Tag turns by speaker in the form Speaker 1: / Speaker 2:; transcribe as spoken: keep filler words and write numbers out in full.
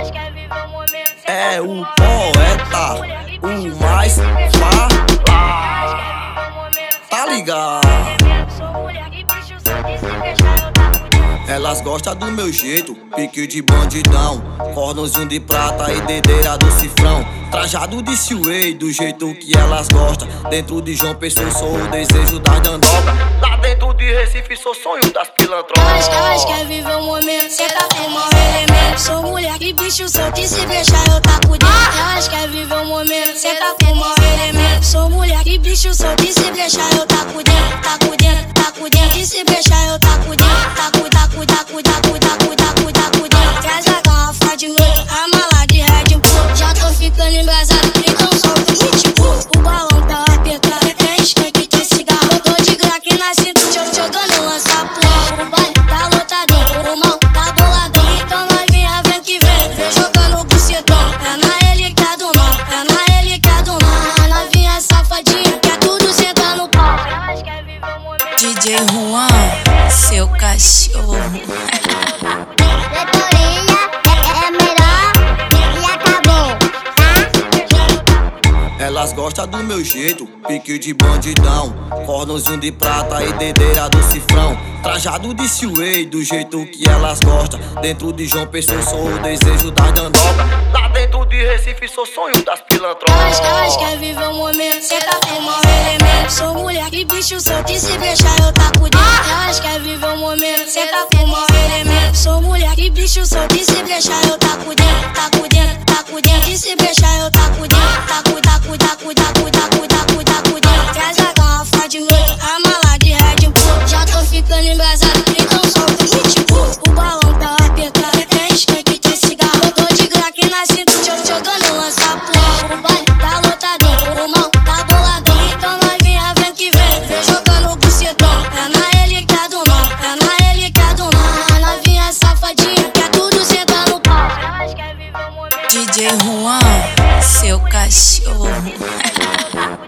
Speaker 1: É o poeta, o mais fala. Tá ligado? Elas gostam do meu jeito, pique de bandidão, cordãozinho de prata e dedeira do cifrão, trajado de Silway, do jeito que elas gostam. Dentro de João Pessoa sou o desejo das dandocas. Lá dentro de Recife sou sonho das pilantras.
Speaker 2: Elas, elas querem viver o momento, cê tá com mau elemento. Sou mulher que bicho solto e se deixar eu taco dentro. Elas querem viver o momento, cê tá com mau elemento. Sou mulher que bicho solto e se deixar eu taco dentro. Taco dentro, taco dentro e se deixar eu taco dentro. Taco, taco, taco, taco, taco, taco, taco dentro. Traz a garrafa de noite, a mala de Red Bull. Já tô ficando embrasado, então solta o pitbull. O balão tá apertado, tem skunk de cigarro. Eu tô de Glock na cintura, jogando lança pro. O baile tá lotadão, o mal tá boladão. Então novinha vem que vem, vem jogando o bucetão. É na relíquia do mal, é na relíquia do mal. A novinha safadinha, quer tudo sentar no pau.
Speaker 3: D J Juan, seu cachorro.
Speaker 4: Diretoria é, é melhor e acabou, tá?
Speaker 1: Elas gostam do meu jeito, pique de bandidão, cordãozinho de prata e dedeira do cifrão, trajado de Silway, do jeito que elas gostam. Dentro de João Pessoa sou o desejo das dandocas. Lá dentro de Recife sou sonho das pilantras.
Speaker 2: Elas, elas querem viver o momento, cê tá com mau elemento. Sou mulher que bicho solto e se deixar eu taco dentro. Elas querem viver o momento, cê tá com mau elemento. Sou mulher que bicho solto e se deixar eu taco dentro. Taco dentro, taco dentro e se deixar eu taco dentro. Taco, taco, taco, taco, taco, taco, taco dentro. Traz a garrafa de noite, a mala de Red Bull. Já tô ficando embrasado, então solta o pitbull. O balão tá apertado, tem skunk de cigarro. Eu tô de Glock na cintura, jogando lança pro. O baile tá lotadão, o mal tá boladão. Então novinha vem que vem, vem jogando o bucetão. É na relíquia do mal, é na relíquia do mal. A novinha safadinha, quer tudo sentar no pau.
Speaker 3: D J Juan, seu cachorro.